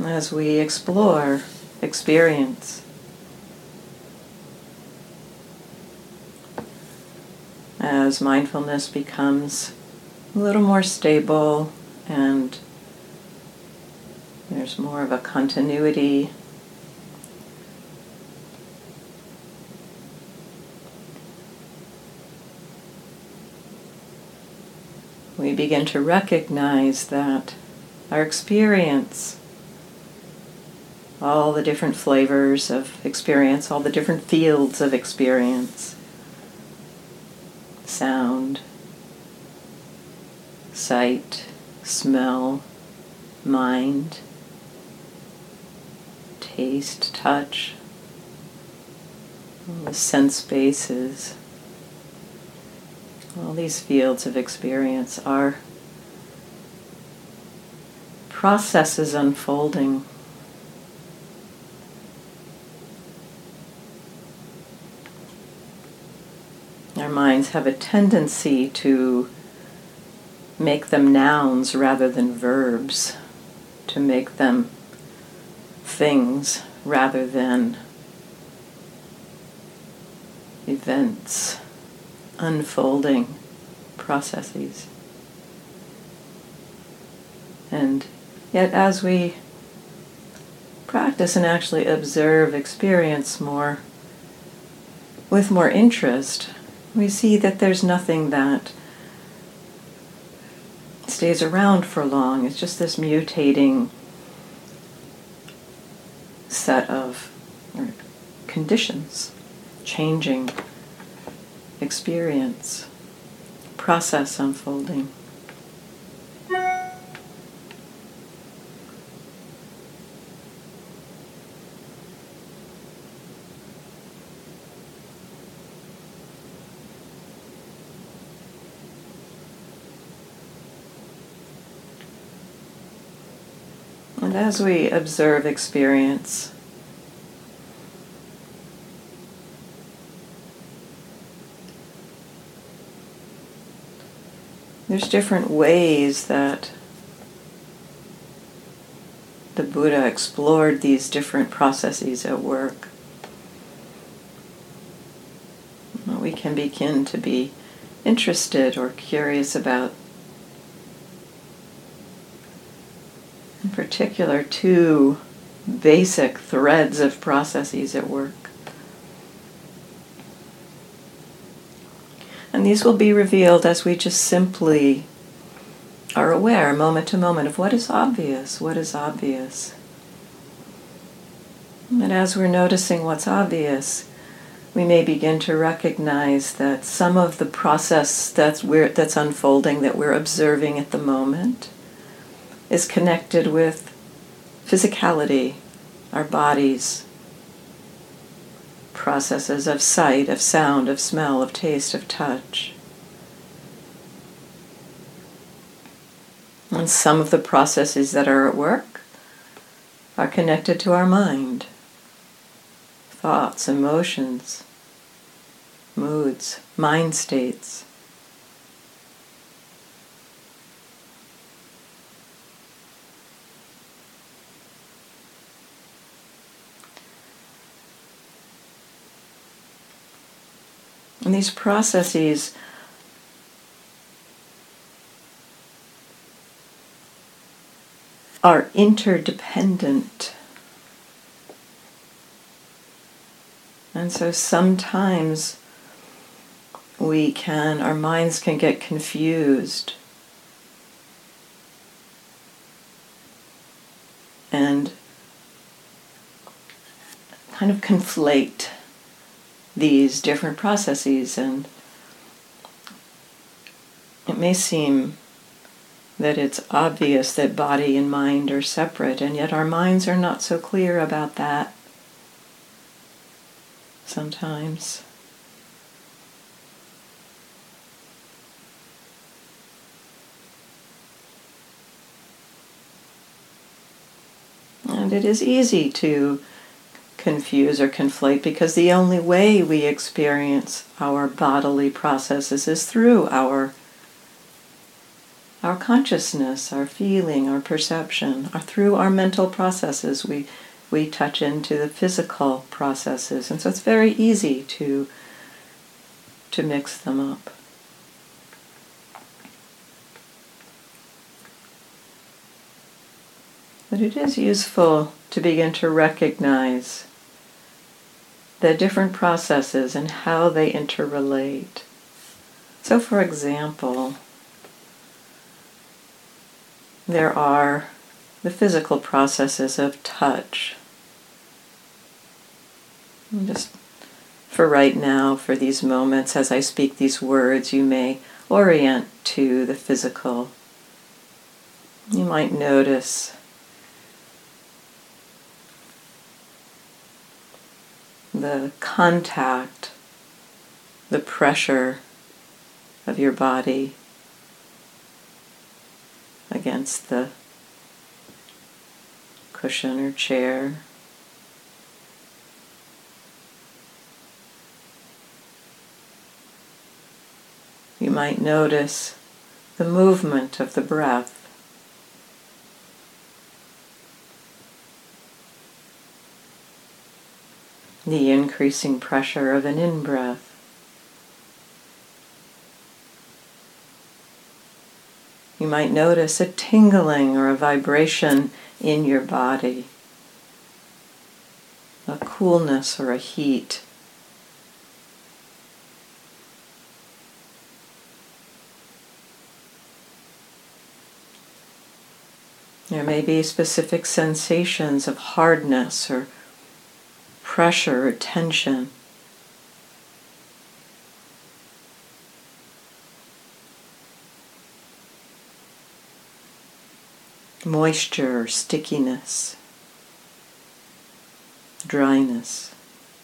as we explore experience. As mindfulness becomes a little more stable and there's more of a continuity, we begin to recognize that our experience, all the different flavors of experience, all the different fields of experience, sound, sight, smell, mind, taste, touch, all the sense bases, all these fields of experience are processes unfolding. Our minds have a tendency to make them nouns rather than verbs, to make them things rather than events, unfolding processes. And yet as we practice and actually observe experience more, with more interest, we see that there's nothing that stays around for long. It's just this mutating set of conditions, changing experience, process unfolding. And as we observe experience, there's different ways that the Buddha explored these different processes at work. We can begin to be interested or curious about, in particular, two basic threads of processes at work. And these will be revealed as we just simply are aware, moment to moment, of what is obvious, what is obvious. And as we're noticing what's obvious, we may begin to recognize that some of the process that's unfolding, that we're observing at the moment, is connected with physicality, our bodies, processes of sight, of sound, of smell, of taste, of touch. And some of the processes that are at work are connected to our mind, thoughts, emotions, moods, mind states. And these processes are interdependent. And so sometimes our minds can get confused and kind of conflate these different processes, and it may seem that it's obvious that body and mind are separate, and yet our minds are not so clear about that sometimes. And it is easy to confuse or conflate because the only way we experience our bodily processes is through our our consciousness, our feeling, our perception, through our mental processes, we touch into the physical processes. And so it's very easy to mix them up. But it is useful to begin to recognize the different processes and how they interrelate. So, for example, there are the physical processes of touch. And just for right now, for these moments, as I speak these words, you may orient to the physical. You might notice the contact, the pressure of your body against the cushion or chair. You might notice the movement of the breath. The increasing pressure of an in-breath. You might notice a tingling or a vibration in your body, a coolness or a heat. There may be specific sensations of hardness or pressure or tension. Moisture or stickiness, dryness.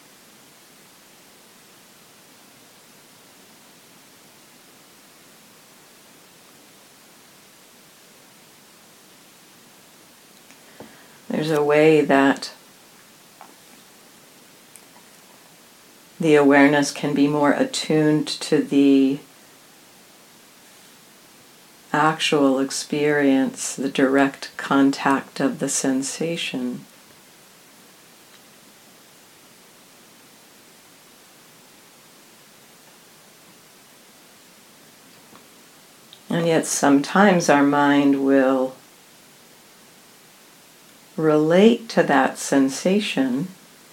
There's a way that the awareness can be more attuned to the actual experience, the direct contact of the sensation. And yet sometimes our mind will relate to that sensation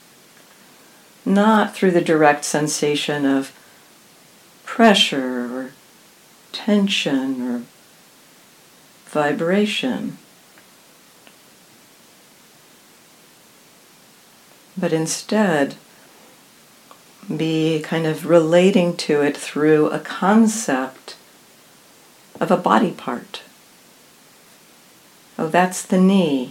not through the direct sensation of pressure or tension or vibration, but instead be kind of relating to it through a concept of a body part. Oh, that's the knee.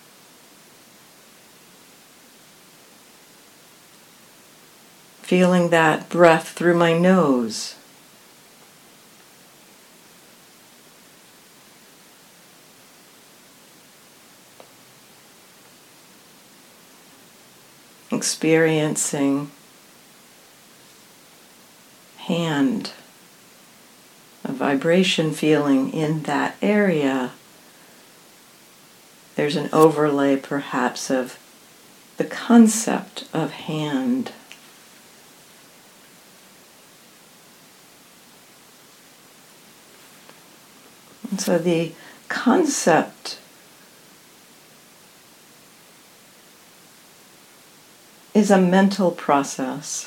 Feeling that breath through my nose. Experiencing hand, a vibration feeling in that area. There's an overlay perhaps of the concept of hand. And so the concept is a mental process.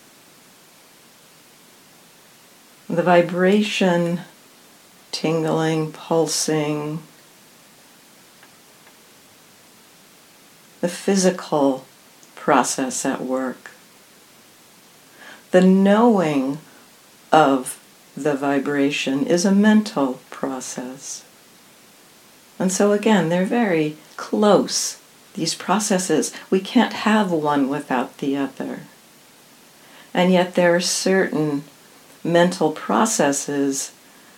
The vibration, tingling, pulsing, the physical process at work. The knowing of the vibration is a mental process. And so again, they're very close, these processes. We can't have one without the other. And yet there are certain mental processes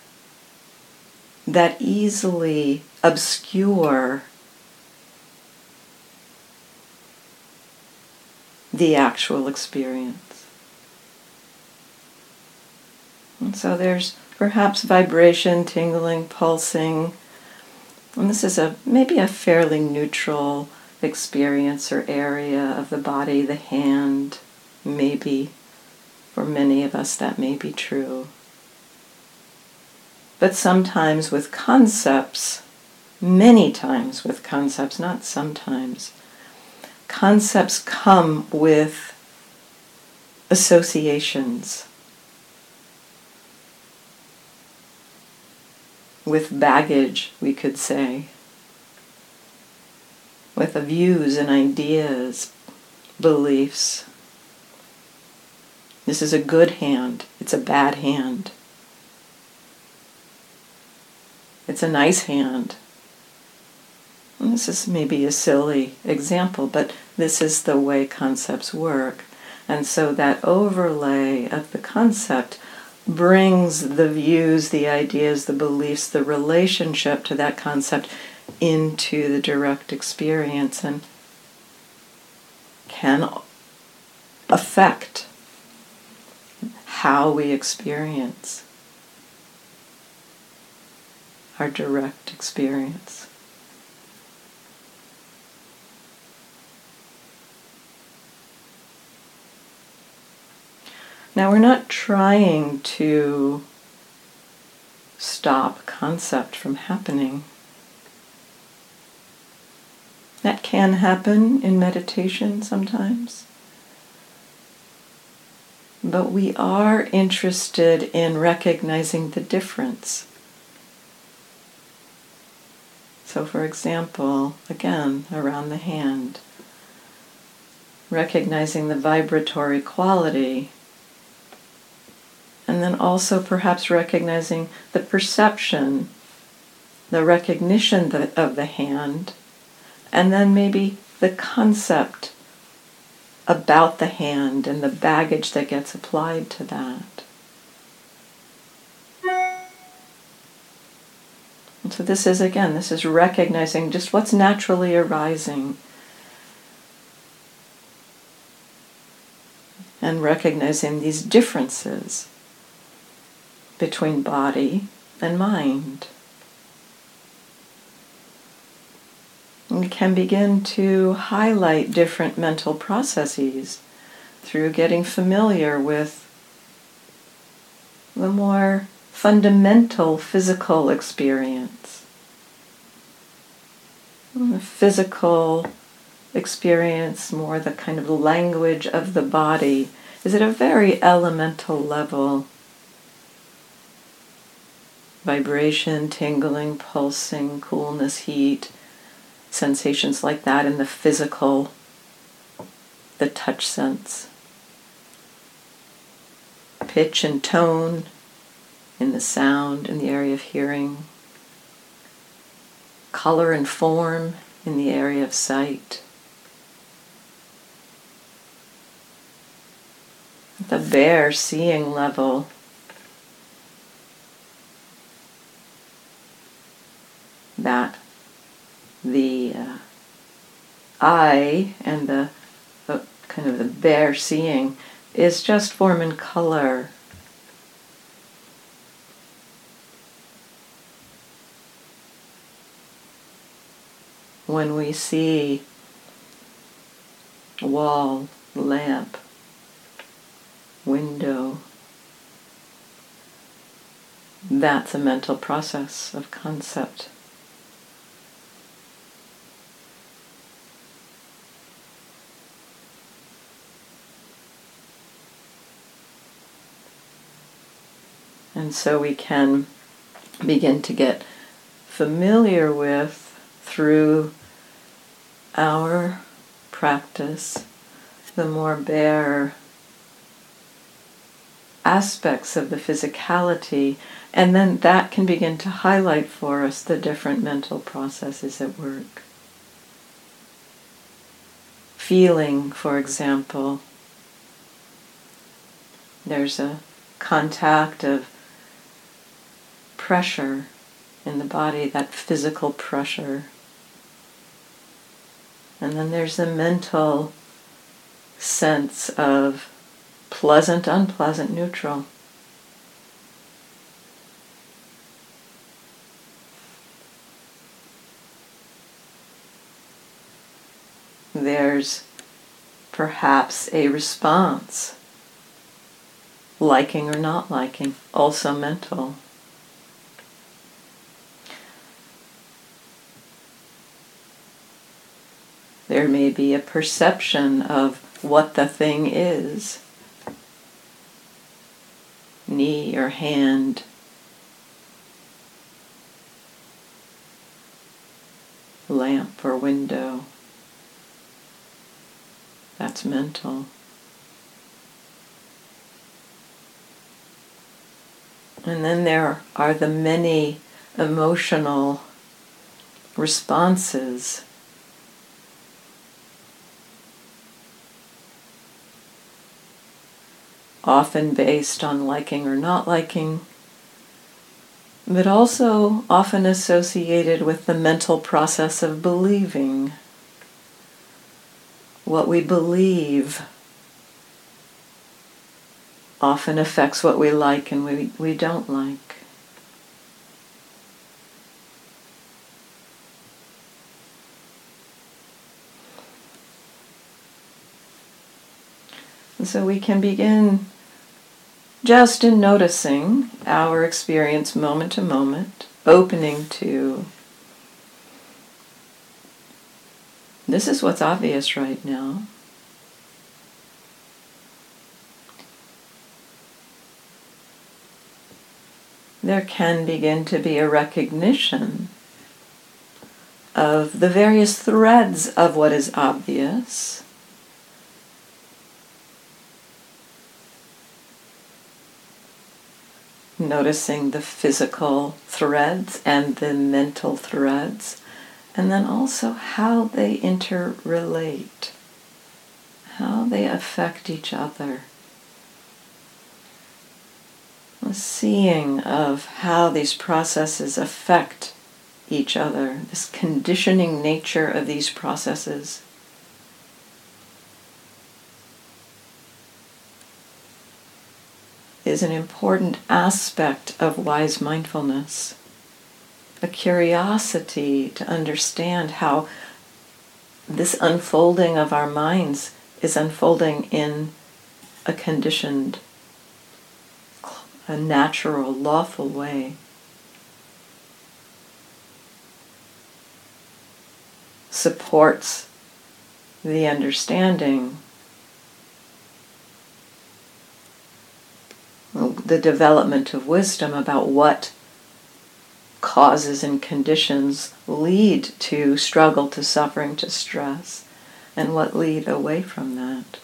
that easily obscure the actual experience. And so there's perhaps vibration, tingling, pulsing. And this is maybe a fairly neutral experience or area of the body, the hand. Maybe for many of us that may be true. But sometimes with concepts, many times with concepts, not sometimes, concepts come with associations, with baggage, we could say, with views and ideas, beliefs. This is a good hand, it's a bad hand. It's a nice hand. And this is maybe a silly example, but this is the way concepts work. And so that overlay of the concept brings the views, the ideas, the beliefs, the relationship to that concept into the direct experience and can affect how we experience our direct experience. Now, we're not trying to stop concept from happening. That can happen in meditation sometimes. But we are interested in recognizing the difference. So, for example, again, around the hand, recognizing the vibratory quality, and then also perhaps recognizing the perception, the recognition of the hand, and then maybe the concept about the hand and the baggage that gets applied to that. And so this is recognizing just what's naturally arising and recognizing these differences between body and mind. We can begin to highlight different mental processes through getting familiar with the more fundamental physical experience. The physical experience, more the kind of language of the body, is at a very elemental level. Vibration, tingling, pulsing, coolness, heat, sensations like that in the physical, the touch sense. Pitch and tone in the sound, in the area of hearing. Color and form in the area of sight. At the bare seeing level, that the eye and the kind of the bare seeing is just form and color. When we see wall, lamp, window, that's a mental process of concept. And so we can begin to get familiar with, through our practice, the more bare aspects of the physicality, and then that can begin to highlight for us the different mental processes at work. Feeling, for example, there's a contact of pressure in the body, that physical pressure. And then there's the mental sense of pleasant, unpleasant, neutral. noticing there's perhaps a response, liking or not liking, also mental. There may be a perception of what the thing is, knee or hand, lamp or window. That's mental. And then there are the many emotional responses. Often based on liking or not liking, but also often associated with the mental process of believing. What we believe often affects what we like and we don't like. And so we can begin just in noticing our experience moment to moment, opening to, this is what's obvious right now. There can begin to be a recognition of the various threads of what is obvious. Noticing the physical threads and the mental threads, and then also how they interrelate, how they affect each other. A seeing of how these processes affect each other, this conditioning nature of these processes. Is an important aspect of wise mindfulness. A curiosity to understand how this unfolding of our minds is unfolding in a conditioned, a natural, lawful way. Supports the understanding, the development of wisdom about what causes and conditions lead to struggle, to suffering, to stress, and what lead away from that.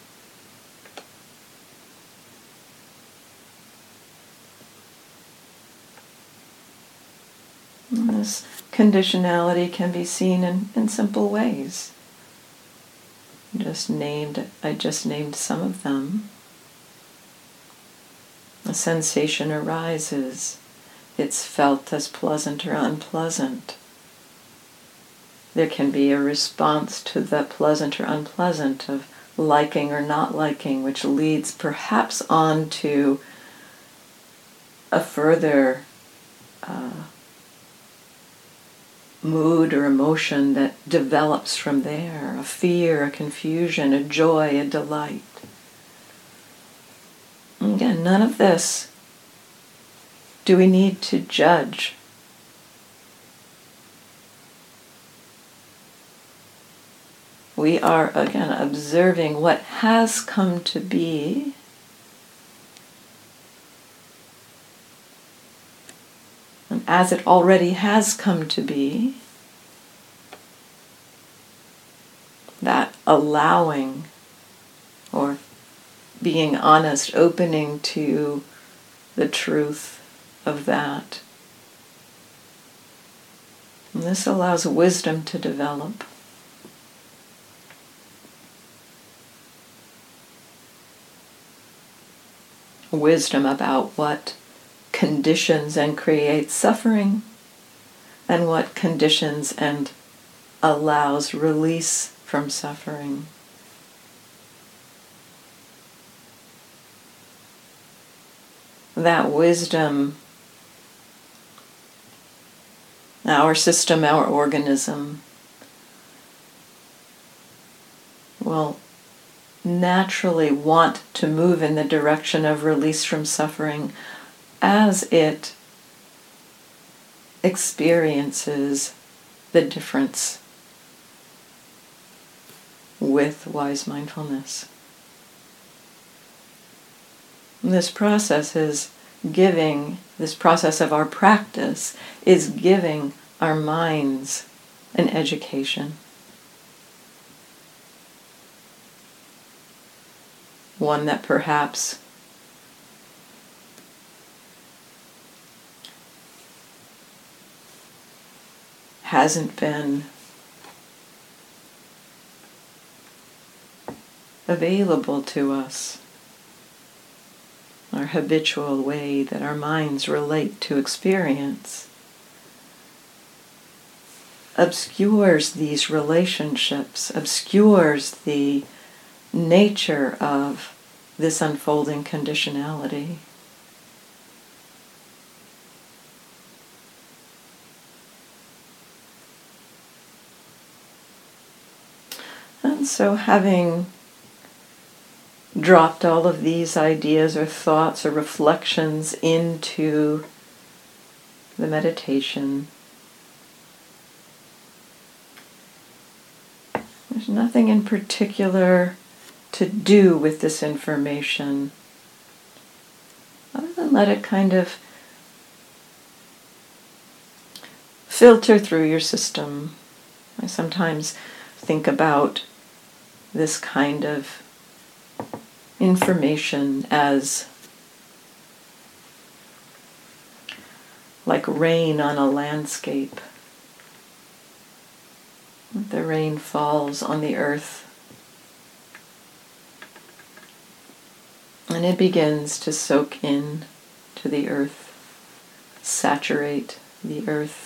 And this conditionality can be seen in simple ways. I just named some of them. A sensation arises. It's felt as pleasant or unpleasant. There can be a response to the pleasant or unpleasant of liking or not liking, which leads perhaps on to a further mood or emotion that develops from there, a fear, a confusion, a joy, a delight. Again, none of this do we need to judge. We are, again, observing what has come to be, and as it already has come to be, that allowing or being honest, opening to the truth of that. And this allows wisdom to develop. Wisdom about what conditions and creates suffering, and what conditions and allows release from suffering. That wisdom, our system, our organism, will naturally want to move in the direction of release from suffering as it experiences the difference with wise mindfulness. And this process of our practice is giving our minds an education. One that perhaps hasn't been available to us. Our habitual way that our minds relate to experience obscures these relationships, obscures the nature of this unfolding conditionality. And so, having dropped all of these ideas or thoughts or reflections into the meditation, there's nothing in particular to do with this information other than let it kind of filter through your system. I sometimes think about this kind of information as like rain on a landscape. The rain falls on the earth and it begins to soak in to the earth, saturate the earth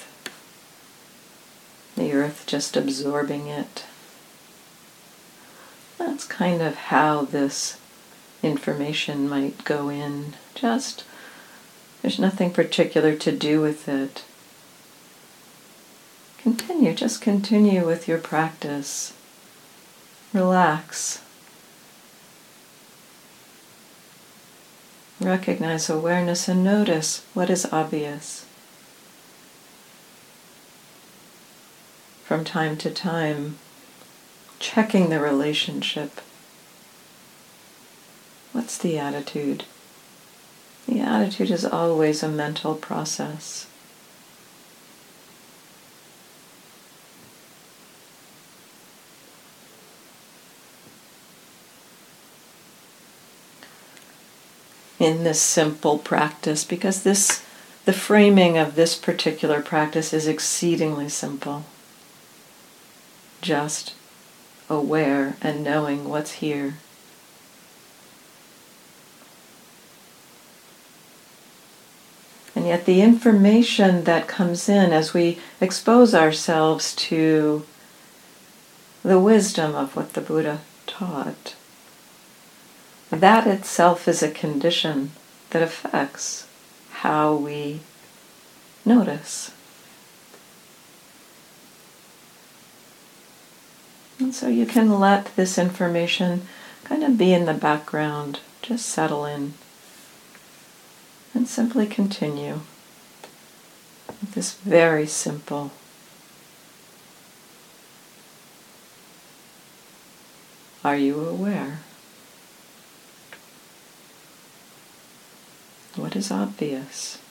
just absorbing it. That's kind of how this information might go in. There's nothing particular to do with it. Just continue with your practice. Relax. Recognize awareness and notice what is obvious. From time to time, checking the relationship. What's the attitude? The attitude is always a mental process. In this simple practice, because the framing of this particular practice is exceedingly simple. Just aware and knowing what's here. And yet the information that comes in as we expose ourselves to the wisdom of what the Buddha taught, that itself is a condition that affects how we notice. And so you can let this information kind of be in the background, just settle in, and simply continue with this very simple are you aware? What is obvious?